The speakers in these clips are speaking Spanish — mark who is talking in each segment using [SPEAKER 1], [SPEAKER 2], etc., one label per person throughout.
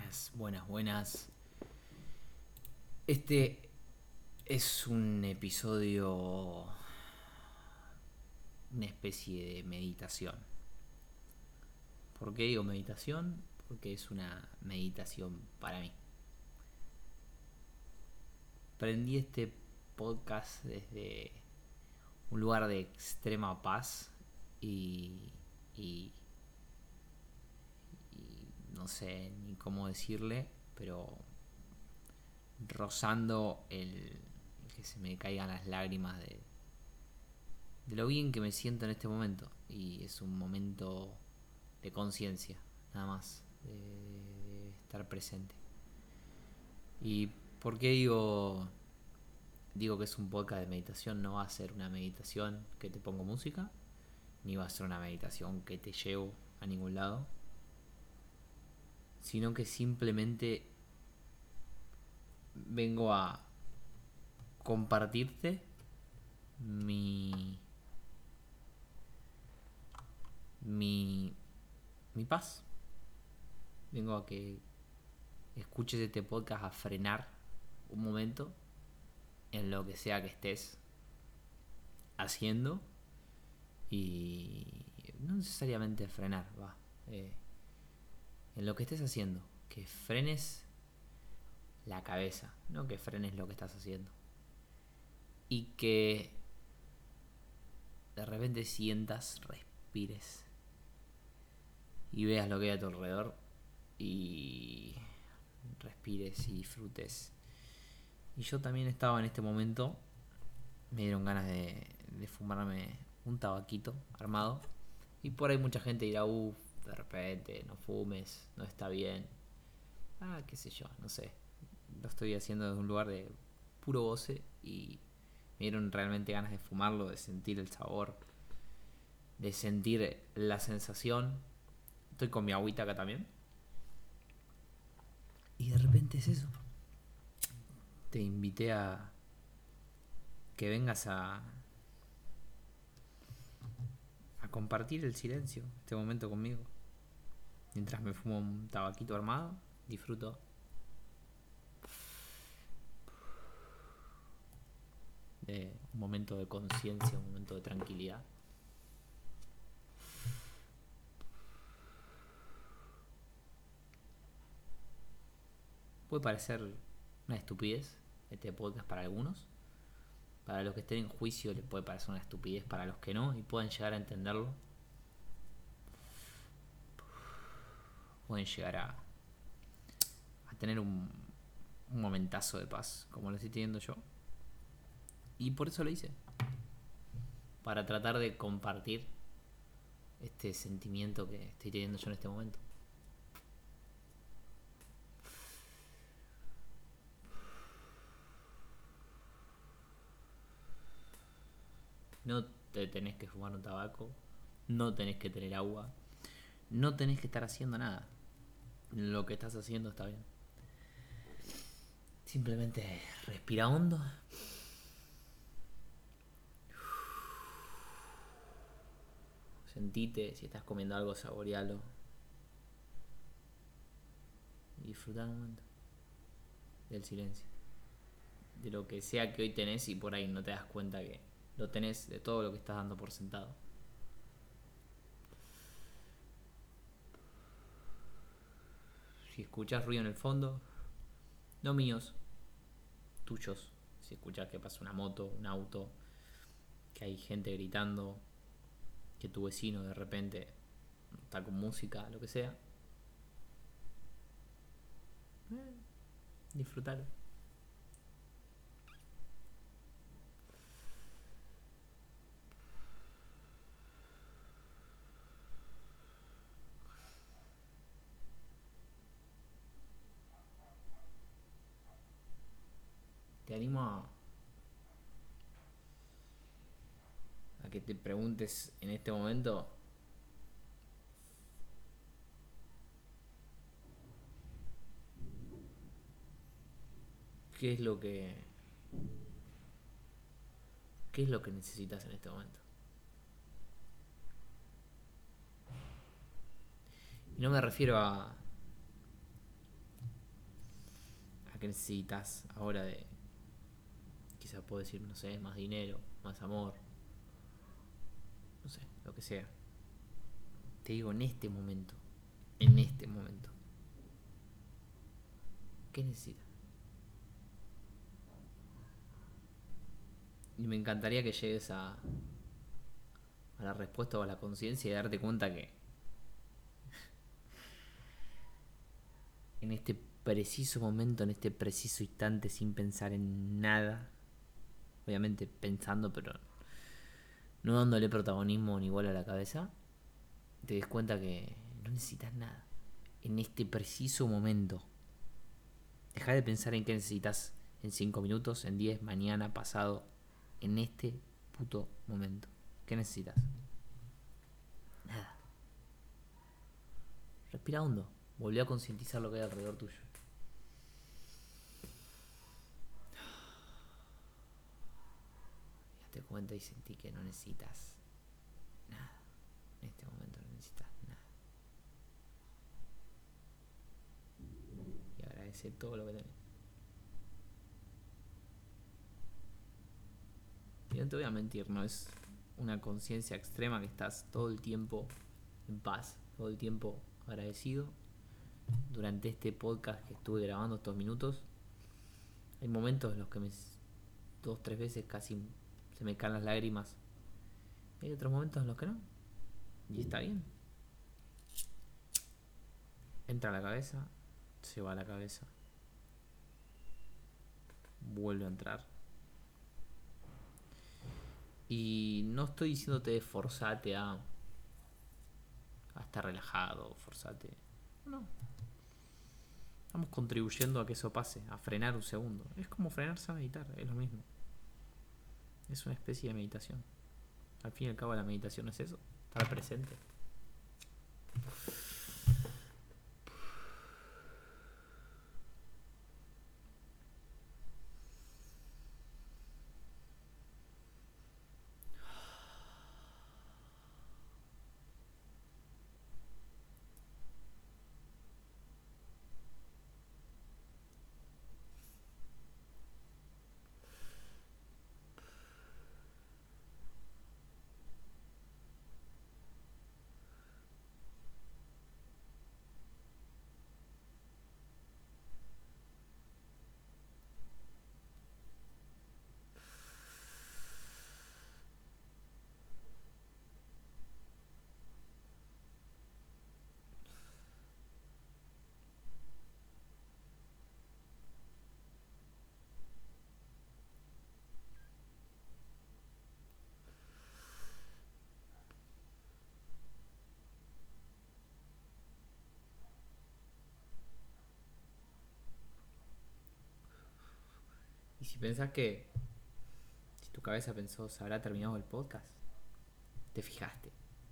[SPEAKER 1] Buenas. Este es un episodio, una especie de meditación. ¿Por qué digo meditación? Porque es una meditación para mí. Prendí este podcast desde un lugar de extrema paz y, y, y no sé ni cómo decirle, pero rozando el que se me caigan las lágrimas de lo bien que me siento en este momento. Y es un momento de conciencia, nada más, de estar presente. ¿Y por qué digo que es un podcast de meditación? No va a ser una meditación que te pongo música, ni va a ser una meditación que te llevo a ningún lado, sino que simplemente vengo a compartirte mi mi mi paz. Vengo a que escuches este podcast, a frenar un momento en lo que sea que estés haciendo, y no necesariamente frenar, va, eh, en lo que estés haciendo, que frenes la cabeza, no que frenes lo que estás haciendo, y que de repente sientas, respires y veas lo que hay a tu alrededor y respires y disfrutes. Y yo también estaba en este momento, me dieron ganas de fumarme un tabaquito armado. Y por ahí mucha gente dirá, uff, de repente, no fumes, no está bien. Qué sé yo, no sé. Lo estoy haciendo desde un lugar de puro goce y me dieron realmente ganas de fumarlo, de sentir el sabor, de sentir la sensación. Estoy con mi agüita acá también. Y de repente es eso. Te invité a que vengas a compartir el silencio, este momento conmigo. Mientras me fumo un tabaquito armado, disfruto de un momento de conciencia, un momento de tranquilidad. Puede parecer una estupidez este podcast para algunos. Para los que estén en juicio les puede parecer una estupidez, para los que no y pueden llegar a entenderlo, pueden llegar a tener un momentazo de paz, como lo estoy teniendo yo. Y por eso lo hice. Para tratar de compartir este sentimiento que estoy teniendo yo en este momento. No te tenés que fumar un tabaco, no tenés que tener agua, no tenés que estar haciendo nada. Lo que estás haciendo está bien. Simplemente respira hondo. Sentite, si estás comiendo algo, saborealo. Y disfruta un momento del silencio. De lo que sea que hoy tenés y por ahí no te das cuenta que lo tenés, de todo lo que estás dando por sentado. Si escuchás ruido en el fondo, no míos, tuyos. Si escuchás que pasa una moto, un auto, que hay gente gritando, que tu vecino de repente está con música, lo que sea, disfrutalo. Te animo a que te preguntes en este momento qué es lo que qué es lo que necesitas en este momento. Y no me refiero a qué necesitas ahora de, quizás puedo decir, no sé, más dinero, más amor, no sé, lo que sea. Te digo en este momento, ¿qué necesitas? Y me encantaría que llegues a la respuesta o a la conciencia y darte cuenta que en este preciso momento, en este preciso instante, sin pensar en nada, obviamente pensando, pero no dándole protagonismo ni bola a la cabeza, te des cuenta que no necesitas nada. En este preciso momento. Deja de pensar en qué necesitas en 5 minutos, en 10, mañana, pasado. En este puto momento. ¿Qué necesitas? Nada. Respira hondo. Volví a concientizar lo que hay alrededor tuyo. Date cuenta y sentí que no necesitas nada. En este momento no necesitas nada. Y agradece todo lo que tenés. Y no te voy a mentir, no es una conciencia extrema que estás todo el tiempo en paz, todo el tiempo agradecido. Durante este podcast que estuve grabando estos minutos, hay momentos en los que dos, tres veces casi se me caen las lágrimas. Y hay otros momentos en los que no. Y está bien. Entra a la cabeza, se va a la cabeza, vuelve a entrar. Y no estoy diciéndote forzate a estar relajado, forzate. No. Estamos contribuyendo a que eso pase, a frenar un segundo. Es como frenarse a meditar, es lo mismo. Es una especie de meditación. Al fin y al cabo la meditación es eso, estar presente. Y si pensás que, si tu cabeza pensó, se habrá terminado el podcast, te fijaste,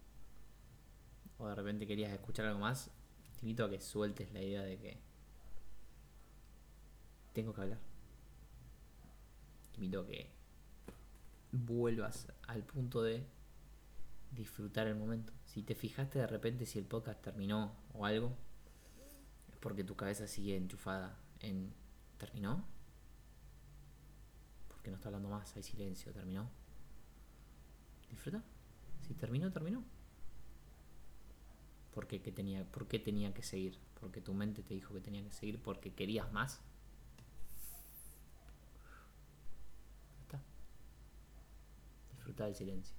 [SPEAKER 1] o de repente querías escuchar algo más, te invito a que sueltes la idea de que tengo que hablar. Te invito a que vuelvas al punto de disfrutar el momento. Si te fijaste de repente si el podcast terminó o algo, es porque tu cabeza sigue enchufada en ¿terminó? Porque no está hablando más, hay silencio, ¿terminó? Disfruta. Si terminó, terminó. ¿Por qué tenía que seguir? Porque tu mente te dijo que tenía que seguir porque querías más. Ya está. Disfruta del silencio.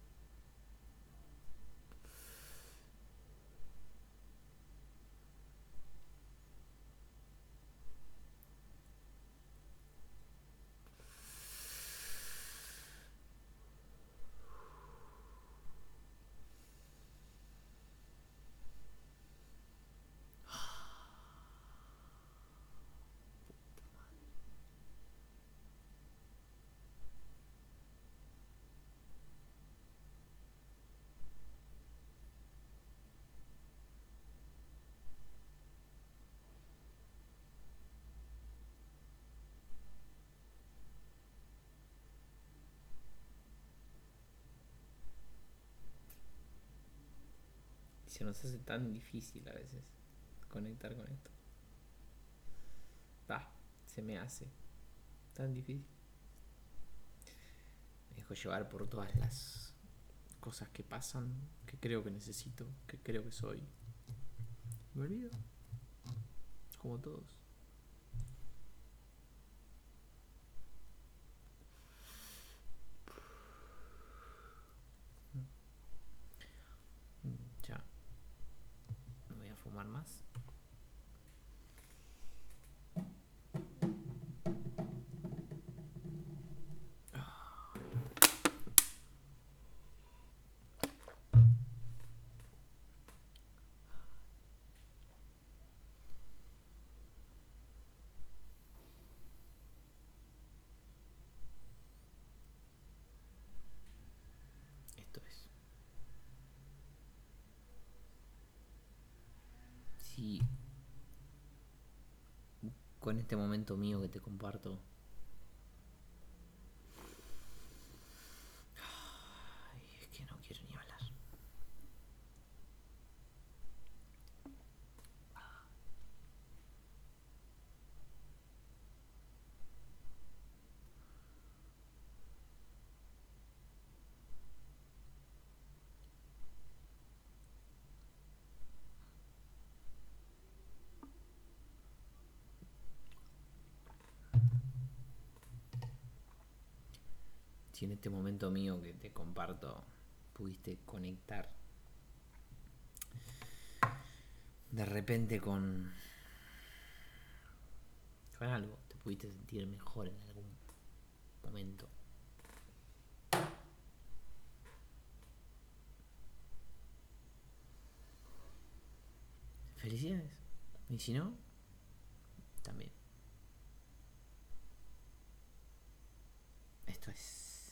[SPEAKER 1] Y se nos hace tan difícil a veces conectar con esto. Va. se me hace tan difícil. Me dejo llevar por todas las cosas que pasan, que creo que necesito, que creo que soy. Me olvido, como todos. Ya, no voy a fumar más. Esto es. Si con este momento mío que te comparto, ay, es que no quiero ni hablar. Si en este momento mío que te comparto pudiste conectar de repente con algo, te pudiste sentir mejor en algún momento. Felicidades. Y si no, también. Esto es.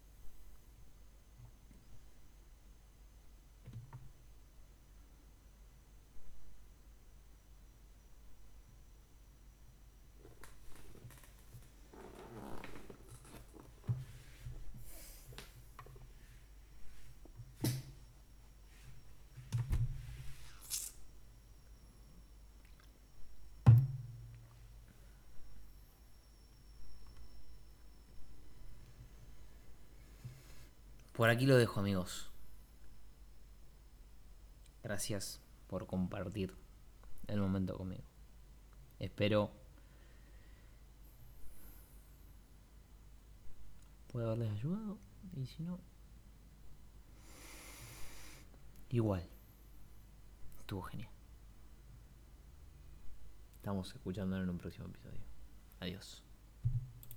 [SPEAKER 1] Por aquí lo dejo, amigos. Gracias por compartir el momento conmigo. Espero pueda haberles ayudado. Y si no, igual. Estuvo genial. Estamos escuchando en un próximo episodio. Adiós.